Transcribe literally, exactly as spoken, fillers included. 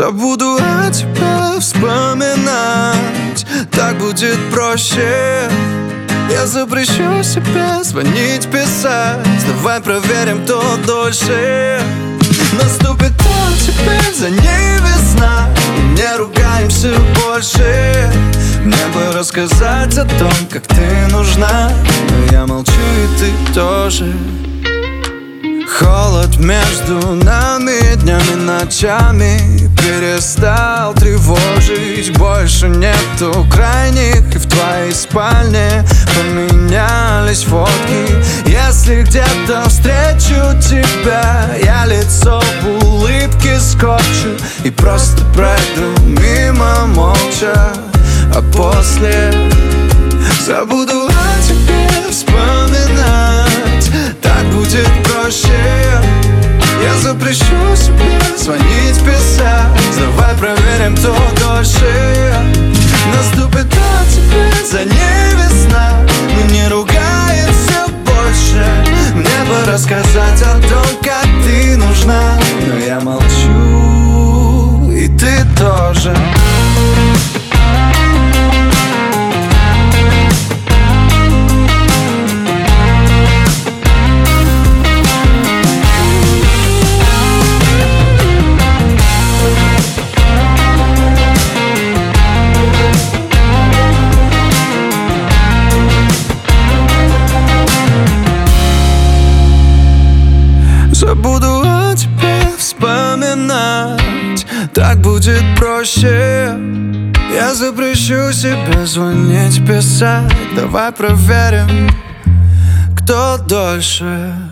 Забуду о тебе вспоминать, так будет проще. Я запрещу себе звонить, писать. Давай проверим, кто дольше. Наступит он теперь, за ней весна, и не ругаемся больше. Мне бы рассказать о том, как ты нужна, но я молчу, и ты тоже. Холод между нами днями, ночами перестал тревожить. Больше нету крайних, и в твоей спальне поменялись фотки. Если где-то встречу тебя, я лицо в улыбке скотчу и просто пройду мимо молча. А после забуду о тебе вспоминать, так будет проще. Я запрещу себе звонить, писать. Давай проверим, кто дольше. Наступит о тебе, за ней весна, мы не ругаемся больше. Мне бы рассказать о том, как ты нужна, но я молчу, и ты тоже. Забуду о тебе вспоминать, так будет проще. Я запрещу себе звонить, писать. Давай проверим, кто дольше.